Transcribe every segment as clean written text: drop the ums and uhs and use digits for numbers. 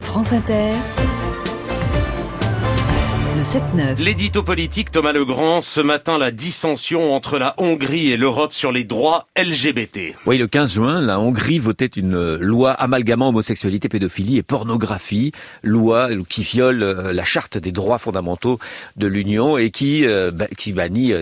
France Inter, le 7-9. L'édito politique Thomas Legrand, ce matin la dissension entre la Hongrie et l'Europe sur les droits LGBT. Oui, le 15 juin, la Hongrie votait une loi amalgamant homosexualité, pédophilie et pornographie, loi qui viole la charte des droits fondamentaux de l'Union et qui bannit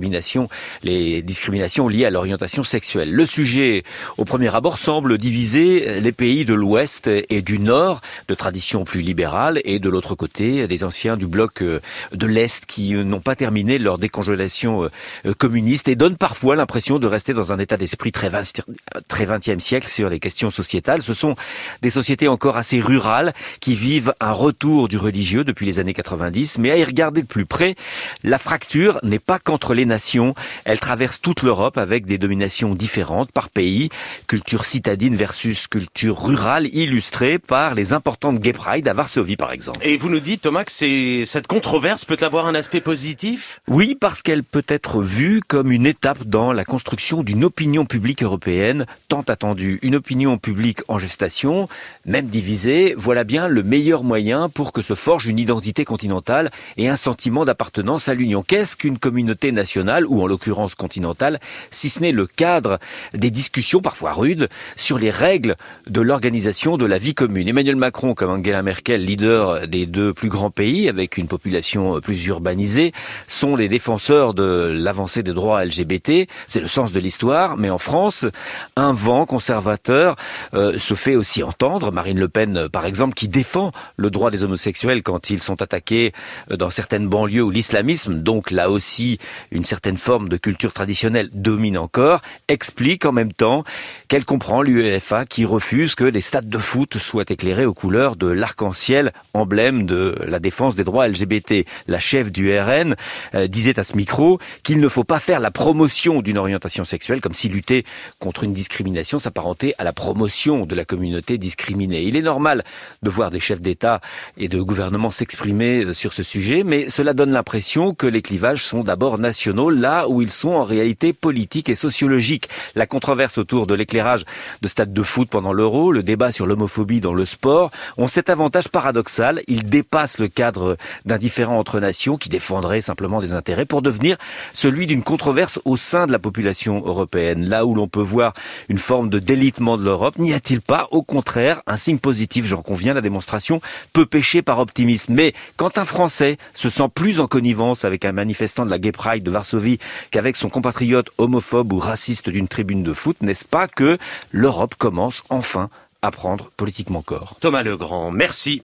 les discriminations liées à l'orientation sexuelle. Le sujet, au premier abord, semble diviser les pays de l'Ouest et du Nord, de tradition plus libérale, et de l'autre côté, des anciens du bloc de l'Est qui n'ont pas terminé leur décongélation communiste et donnent parfois l'impression de rester dans un état d'esprit très 20e siècle sur les questions sociétales. Ce sont des sociétés encore assez rurales qui vivent un retour du religieux depuis les années 90, mais à y regarder de plus près, la fracture n'est pas qu'entre les nations, elle traverse toute l'Europe avec des dominations différentes par pays, culture citadine versus culture rurale, illustrée par les importantes Gay Pride à Varsovie par exemple. Et vous nous dites, Thomas, que cette controverse peut avoir un aspect positif ? Oui, parce qu'elle peut être vue comme une étape dans la construction d'une opinion publique européenne tant attendue. Une opinion publique en gestation, même divisée, voilà bien le meilleur moyen pour que se forge une identité continentale et un sentiment d'appartenance à l'Union. Qu'est-ce qu'une communauté nationale, ou en l'occurrence continentale, si ce n'est le cadre des discussions, parfois rudes, sur les règles de l'organisation de la vie commune. Emmanuel Macron, comme Angela Merkel, leader des deux plus grands pays, avec une population plus urbanisée, sont les défenseurs de l'avancée des droits LGBT. C'est le sens de l'histoire, mais en France, un vent conservateur se fait aussi entendre. Marine Le Pen, par exemple, qui défend le droit des homosexuels quand ils sont attaqués dans certaines banlieues où l'islamisme, donc là aussi une certaine forme de culture traditionnelle, domine encore, explique en même temps qu'elle comprend l'UEFA qui refuse que les stades de foot soient éclairés aux couleurs de l'arc-en-ciel, emblème de la défense des droits LGBT. La chef du RN disait à ce micro qu'il ne faut pas faire la promotion d'une orientation sexuelle comme si lutter contre une discrimination s'apparentait à la promotion de la communauté discriminée. Il est normal de voir des chefs d'État et de gouvernement s'exprimer sur ce sujet, mais cela donne l'impression que les clivages sont d'abord nationaux, là où ils sont en réalité politiques et sociologiques. La controverse autour de l'éclairage de stades de foot pendant l'Euro, le débat sur l'homophobie dans le sport, ont cet avantage paradoxal, ils dépassent le cadre d'un différend entre nations qui défendrait simplement des intérêts pour devenir celui d'une controverse au sein de la population européenne. Là où l'on peut voir une forme de délitement de l'Europe, n'y a-t-il pas, au contraire, un signe positif, j'en conviens, la démonstration peut pécher par optimisme. Mais quand un Français se sent plus en connivence avec un manifestant de la Gay Pride de Varsovie qu'avec son compatriote homophobe ou raciste d'une tribune de foot, n'est-ce pas que l'Europe commence enfin à prendre politiquement corps ? Thomas Legrand, merci.